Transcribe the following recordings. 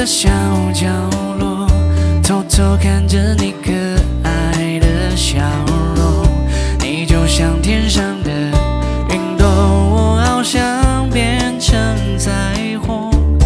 的小角落，偷偷看着你可爱的笑容。你就像天上的云朵，我好想变成彩虹。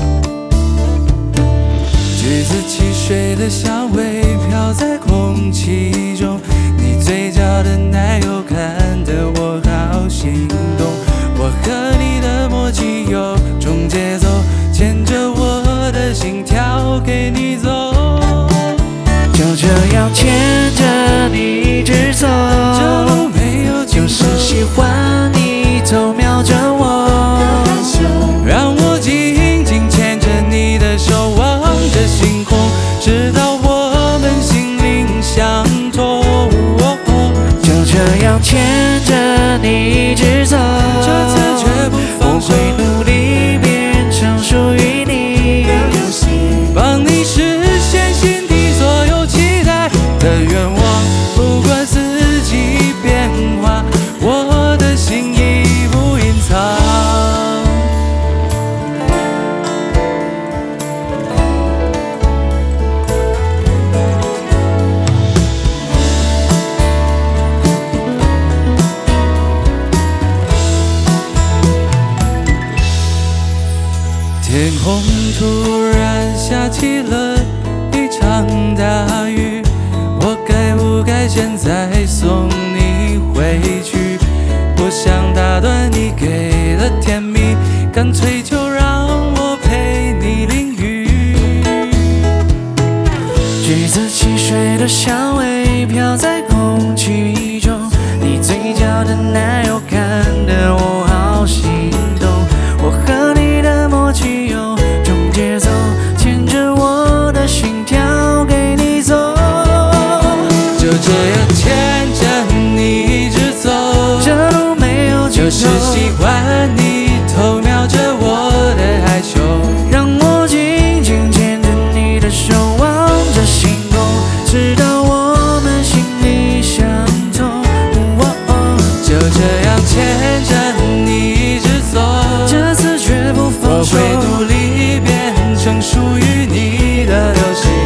橘子汽水的香味飘在空气中，你嘴角的奶油看得我好心动。我和你的默契有种节奏，牵着我的心跳给你走。 就这样牵着你一直走， 这路没有尽头， 就是喜欢你偷瞄着我， 让我紧紧牵着你的手，望着星空，直到我们心灵相通。 就这样牵着你一直走， 这次绝不放手， 我会努力变成属于你的流星， 帮你实现心底所有期待的愿望。不管四季变化，我的心意不隐藏。天空突然下起了一场大雨，我该不该现在送你回去？不想打断你给的甜蜜，干脆就让我陪你淋雨。 橘子汽水的香味飘在空气中，你嘴角的奶油看得我好心动。我和你的默契有种节奏，牵着我的心跳给你走。 就这样牵着你一直走， 这路没有尽头， 就是喜欢你偷瞄着我的害羞， 让我紧紧牵着你的手，望着星空，直到我们心里相通。 就这样牵着你一直走， 这次绝不放手， 我会努力变成属于你的流星。